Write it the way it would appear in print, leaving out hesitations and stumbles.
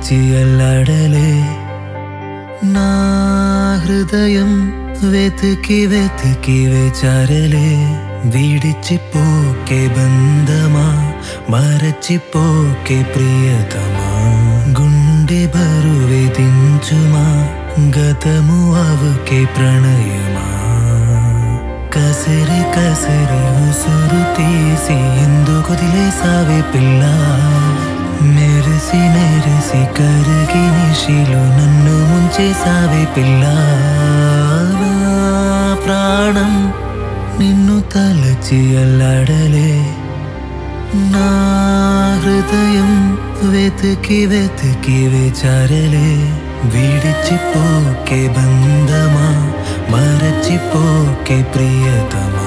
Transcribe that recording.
తలచి అల్లాడలే నా హృదయం వెతికి వెతికి వేచారలే విడిచిపోకే బంధమా మరచిపోకే ప్రియతమా గుండె బరువే దించుమా గతము అవకే ప్రణయమా కసిరి కసిరి ఉసురు తీసి ఎందుకు వదిలేసావే పిల్ల మెరిసి మెరిసి కరిగి నిశిలో నన్ను ముంచేసావే పిల్ల నా ప్రాణం నిన్ను తలచి అల్లాడలే నా హృదయం వెతికి వెతికి వేచారలే విడిచిపోకే బంధమా మరచిపోకే ప్రియతమా